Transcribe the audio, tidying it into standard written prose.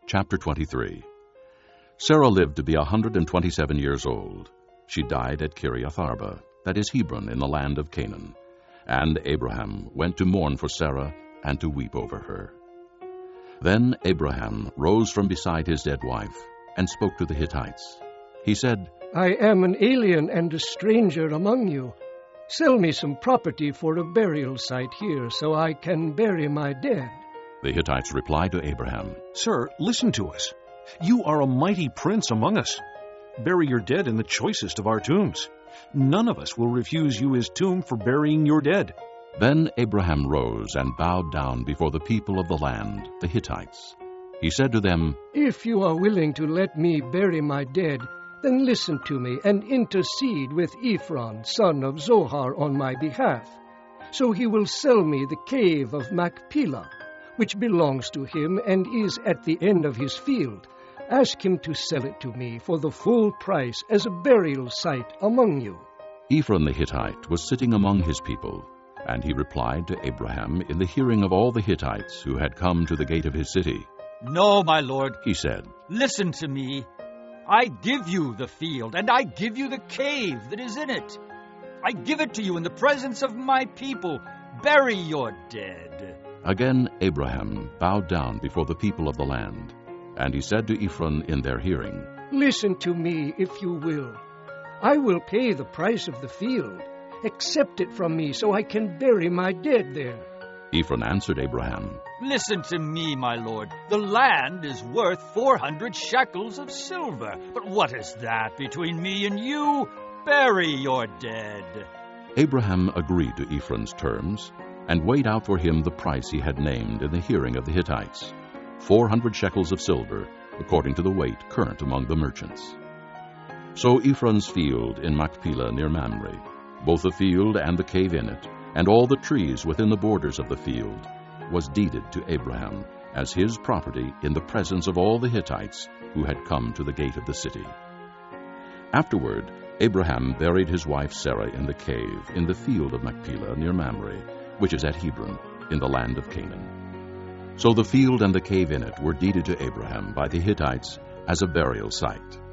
Chapter 23. Sarah lived to be 127 years old. She died at Kiriath Arba, that is Hebron, in the land of Canaan. And Abraham went to mourn for Sarah and to weep over her. Then Abraham rose from beside his dead wife and spoke to the Hittites. He said, I am an alien and a stranger among you. Sell me some property for a burial site here so I can bury my dead. The Hittites replied to Abraham, Sir, listen to us. You are a mighty prince among us. Bury your dead in the choicest of our tombs. None of us will refuse you his tomb for burying your dead. Then Abraham rose and bowed down before the people of the land, the Hittites. He said to them, If you are willing to let me bury my dead, then listen to me and intercede with Ephron, son of Zohar, on my behalf. So he will sell me the cave of Machpelah, which belongs to him and is at the end of his field. Ask him to sell it to me for the full price as a burial site among you. Ephron the Hittite was sitting among his people, and he replied to Abraham in the hearing of all the Hittites who had come to the gate of his city. No, my lord, He said, listen to me. I give you the field, and I give you the cave that is in it. I give it to you in the presence of my people. Bury your dead. Again Abraham bowed down before the people of the land, and he said to Ephron in their hearing, Listen to me, if you will. I will pay the price of the field. Accept it from me so I can bury my dead there. Ephron answered Abraham, Listen to me, my lord. The land is worth 400 shekels of silver. But what is that between me and you? Bury your dead. Abraham agreed to Ephron's terms, and weighed out for him the price he had named in the hearing of the Hittites, 400 shekels of silver, according to the weight current among the merchants. So Ephron's field in Machpelah near Mamre, both the field and the cave in it, and all the trees within the borders of the field, was deeded to Abraham as his property in the presence of all the Hittites who had come to the gate of the city. Afterward, Abraham buried his wife Sarah in the cave in the field of Machpelah near Mamre, which is at Hebron, in the land of Canaan. So the field and the cave in it were deeded to Abraham by the Hittites as a burial site.